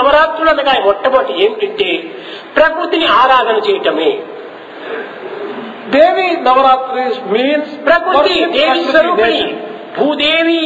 నవరాత్రులు అనగా మొట్టమొదటి ఏమిటంటే ప్రకృతిని ఆరాధన చేయటమే. Devi Navaratris means ప్రకృతి దేవి స్వరూపిణి, Bhudevi.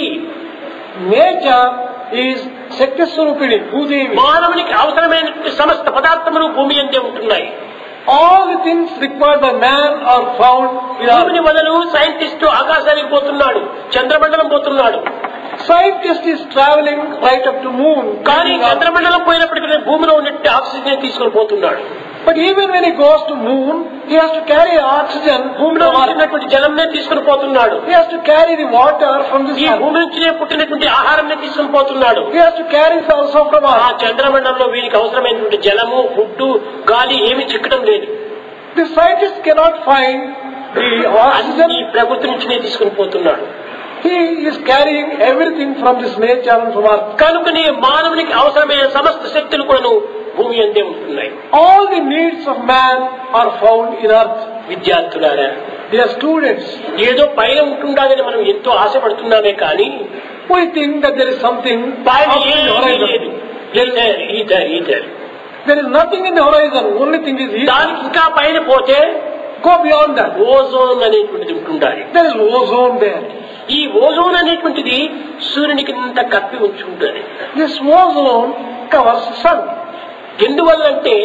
Nature is Shakti Swarupini, Bhudevi. మానవునికి అవసరమైన సమస్త పదార్థములు భూమి అందే ఉంటున్నాయి. All the things required by man are found in our... భూమిని వదలు సైంటిస్టు ఆకాశానికి పోతున్నాడు, చంద్రమండలం పోతున్నాడు. Scientist is traveling right up to moon. కానీ చంద్రమండలం పోయినప్పటికీ భూమిలో ఉన్నట్టు ఆక్సిజన్ తీసుకొని పోతున్నాడు. But even when he goes to moon, he has to carry oxygen. భూమిలో ఉన్నటువంటి జలంనే తీసుకొని పోతున్నాడు. He has to carry the water from this ఈ earth. భూమి నుంచినే పుట్టినటువంటి ఆహారాన్ని తీసుకొని పోతున్నాడు. He has to carry it also from ఆ earth. చంద్రమండలంలో వీరికి అవసరమైనటువంటి జలము, ఫుడ్, గాలి ఏమీ చిక్కడం లేదు. The scientist cannot find the అన్ని oxygen. ప్రకృతి నుంచినే తీసుకొని పోతున్నాడు. He is carrying everything from this nature and from earth. కనుకనే మానవునికి అవసరమైన సమస్త శక్తులు కూడా భూమి అందే ఉంటున్నాయి. All the needs of man are found in earth. విద్యార్థులారా, Dear students, ఏదో పైన ఉంటుండాలని మనం ఎంతో ఆశపడుతున్నామే కానీ we think that there is something పైన up in the ఏమీ లేదు. horizon. ఈధర్ There is nothing in the horizon. Only thing is ether. దానికి ఇంకా పైన పోతే Go beyond that. ఓజోన్ అనేటువంటిది ఉంటుండాలి. There is ozone there. ఈ ఓజోన్ అనేటువంటిది సూర్యునికి ఇంత కప్పి ఉంచి ఉంటుంది. This ozone covers the sun. ఎందువల్లంటే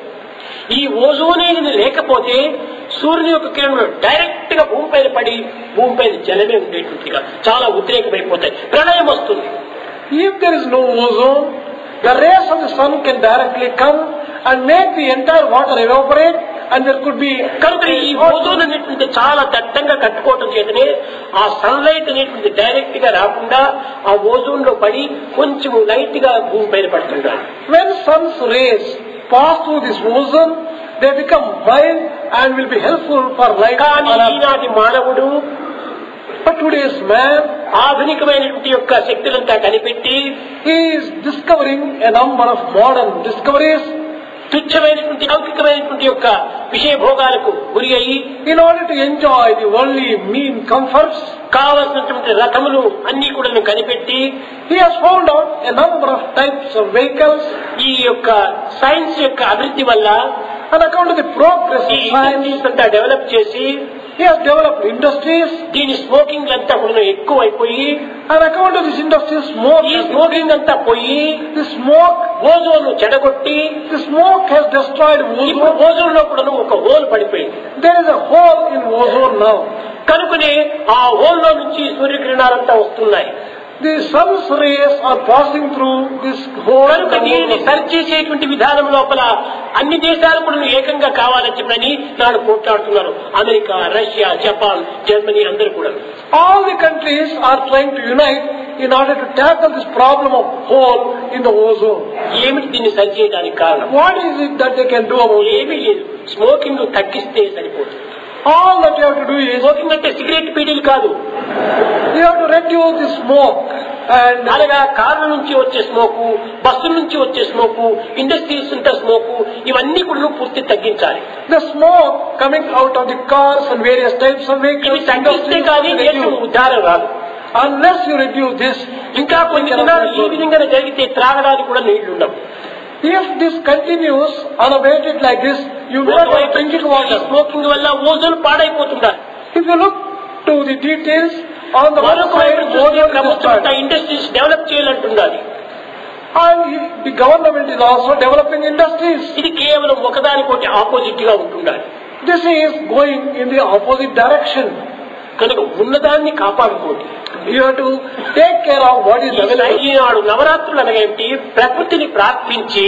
ఈ ఓజోన్ అనేది లేకపోతే సూర్యుని యొక్క కిరణాలు డైరెక్ట్ గా భూమిపైన పడి భూమిపైన జలమే ఉండేటువంటిగా చాలా ఉద్రేకమైపోతాయి, ప్రళయం వస్తుంది. If there is no ozone, the rays of the sun can directly come and make the entire water evaporate, and there could be... కనుక ఈ ఓజోన్ అనేటువంటి చాలా దట్టంగా కట్టుకోవటం చేతనే ఆ సన్లైట్ అనేటువంటి డైరెక్ట్ గా రాకుండా ఆ ఓజోన్ లో పడి కొంచెం లైట్ గా భూమి పైన పడుతుంటారు. When sun's rays pass through this ozone, they become mild and will be helpful for life. కానీ ఈనాటి మానవుడు, But today's man, ఆధునికమైనటువంటి యొక్క శక్తులంతా కనిపెట్టి he is discovering a number of modern discoveries తుచ్చమైనటువంటి లౌకికమైనటువంటి యొక్క విషయ భోగాలకు గురి అయ్యి in order to enjoy the worldly mean comforts. కావలసినటువంటి రథములు అన్ని కూడా కనిపెట్టి He has found out a number of types of vehicles. ఈ యొక్క సైన్స్ యొక్క అభివృద్ధి వల్ల On account of the progress ఈ of science, ఇండస్ట్రీస్ అంతా డెవలప్ చేసి he has developed industries. దీని స్మోకింగ్ అంతా కూడా ఎక్కువ అయిపోయి On account of this industry, ఈ స్మోకింగ్ అంతా పోయి the smoke ఓజోన్ చెడగొట్టి has destroyed ఇప్పుడు ozone. ఓజోన్ లో కూడా ఒక హోల్ పడిపోయింది. There is a hole in ozone now. కనుకనే ఆ హోల్ లో నుంచి సూర్యకిరణాలంతా వస్తున్నాయి. The sun's rays are passing through this hole. కనుక దీనిని సరిచేసేటువంటి విధానం లోపల అన్ని దేశాలు కూడా ఏకంగా కావాలని చెప్పని నాడు పోట్లాడుతున్నారు. అమెరికా, రష్యా, జపాన్, జర్మనీ అందరూ కూడా. All the countries are trying to unite in order to tackle this problem of hole in the ozone. ఏమిటి దీన్ని సరిచేయడానికి కారణం? What is it that they can do about it? ఏమీ లేదు. Smoking తగ్గిస్తే సరిపోతుంది. All that you have to do is smoking అంటే cigarette పీడీలు కాదు, you have to reduce the smoke. And అనగా కార్ల నుంచి వచ్చే స్మోకు, బస్సుల నుంచి వచ్చే స్మోకు, ఇండస్ట్రీస్ ఉంటే స్మోకు, ఇవన్నీ కూడా పూర్తి తగ్గించాలి. the smoke coming out of the cars and various types of ఇవి vehicles, తగ్గిస్తే కానీ industries, దేశం reduce. ఉద్ధారం రాదు. Unless you reduce this, ఇంకా కొన్ని దినాలు ఈ విధంగా జరిగితే త్రాగడానికి కూడా నీళ్లు ఉండవు. if this continues unabated like this, you will not have drinking water. Smoking వల్ల ఓజోన్ పాడైపోతున్నారు. If you look to the details, on the one మరొక side, వైపు చూస్తే ozone is ప్రభుత్వం destroyed. ఇండస్ట్రీస్ డెవలప్ చేయాలంటున్నది. And the government is also developing industries. ఇది కేవలం ఒకదానికోటి opposite గా ఉంటుండాలి. This is going in the opposite direction. కనుక ఉన్నదాన్ని కాపాడుకోండి. You have to take care of what is available. ఈనాడు నవరాత్రులు అనగా ఏమిటి? ప్రకృతిని ప్రార్థించి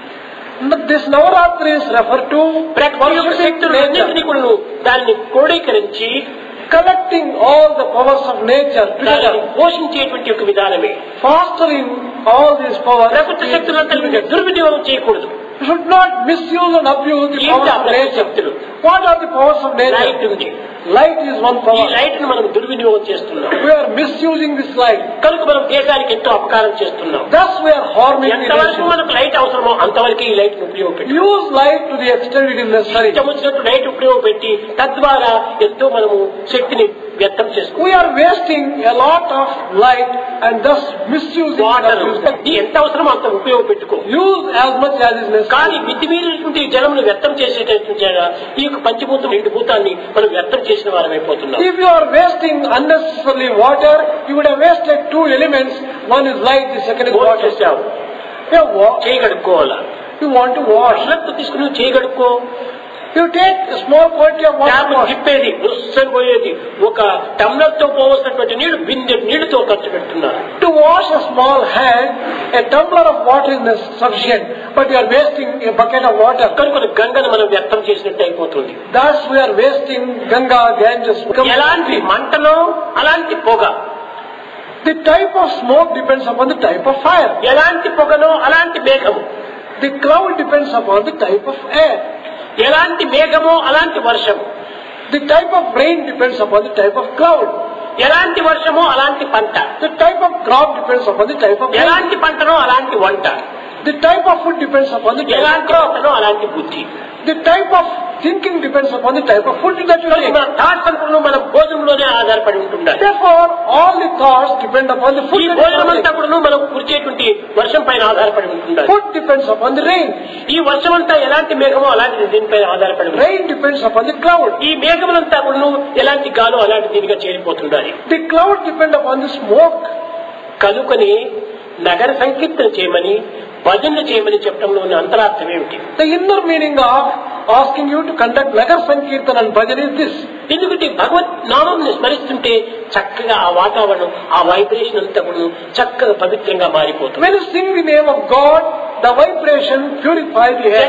This Navaratri is referred to ప్రకృతి యొక్క శక్తులన్నింటినీ కూడా దాన్ని క్రోడీకరించి collecting all the powers of nature దాన్ని together, పోషించేటువంటి ఒక విధానమే. fostering all these powers. ప్రకృతి శక్తులంతా దుర్వినియోగం చేయకూడదు. You should not misuse and abuse the ఏంటి powers ఆ of ప్రకృతి nature. శక్తులు? What are the powers of light nature? ఉంది. Light is one ఈ power. లైట్ ను మనం దుర్వినియోగం చేస్తున్నాం. We are misusing this light. కనుక మనం దేశానికి ఎంతో అపకారం చేస్తున్నాం. Thus we are harming the ఎంతవరకు nation. మనకు లైట్ అవసరమో అంతవరకు ఈ లైట్ ను ఉపయోగపెట్టి Use light to the extent it is necessary. ఇష్టం వచ్చినట్టు లైట్ ఉపయోగపెట్టి తద్వారా ఎంతో మనము శక్తిని వ్యర్థం చేసుకుంటాం. We are wasting a lot of light and thus misusing water the ఇది ఎంత అవసరమో అంత ఉపయోగపెట్టుకో. Use as much as is necessary. కానీ మితిమీరినటువంటి జలమును వ్యర్థం చేసేటటువంటి ఈ యొక్క పంచభూతం రెండు భూతాన్ని మనం వ్యర్థం చేసిన వారం అయిపోతున్నాం. If you are wasting unnecessarily water, you would have wasted two elements. One is light, the second is భోజనం water. చేసావు, చేయగడుక్కోవాలా, You want to wash. శ్రద్ధ తీసుకుని నువ్వు చేయగడుక్కో. You take a small quantity of water. Tap తిప్పేది బుస్సని పోయేది ఒక టమ్లర్ తో పోవలసినటువంటి నీళ్లు బిందె నీళ్లతో ఖర్చు పెడుతున్నారు. To wash a small hand, a tumbler of water is sufficient, but you are wasting a bucket of water. కనుక గంగను మనం వ్యర్థం చేసినట్టు అయిపోతుంది. Thus we are wasting Ganga, Ganges. ఎలాంటి మంటలో అలాంటి పొగ, The type of smoke depends upon the type of fire. ఎలాంటి పొగనో అలాంటి మేఘము, The cloud depends upon the type of air. ఎలాంటి మేఘమో అలాంటి వర్షము, The type of rain depends upon the type of cloud. ఎలాంటి వర్షమో అలాంటి పంట, The type of crop depends upon the type of rain. ఎలాంటి పంటనో అలాంటి వంట, The type of food depends upon the type of ఎలాంటి crop. వంటనో అలాంటి బుద్ధి. The type of thinking depends upon the type of food that you కనుక take. మన thoughts అనుకున్న మన భోజనంలోనే ఆధారపడి ఉంటుండాలి. Therefore, all the thoughts depend upon the food ఈ that భోజనం you అంతా take. కూడా మనం కురిచేటువంటి వర్షం పైన ఆధారపడి ఉంటుండాలి. Food depends upon the rain. ఈ వర్షం అంతా ఎలాంటి మేఘమో అలాంటి దీనిపైన ఆధారపడి ఉంటుంది. Rain depends upon the cloud. ఈ మేఘములంతా కూడా ఎలాంటి గాలో అలాంటి దీనిగా చేరిపోతుండాలి. The cloud depends upon the smoke. కనుకని నగర సంకీర్తన చేయమని భజనలు చేయమని చెప్పడంలో ఉన్న అంతరార్థం ఏమిటి? The inner meaning of asking you to conduct Nagar Sankirtan and Bhajan is this. ఎందుకంటే భగవత్ నామాన్ని స్మరిస్తుంటే చక్కగా ఆ వాతావరణం, ఆ వైబ్రేషన్ అంతా కూడా చక్కగా పవిత్రంగా మారిపోతుంది. When you sing the name of God, the vibration purifies the air.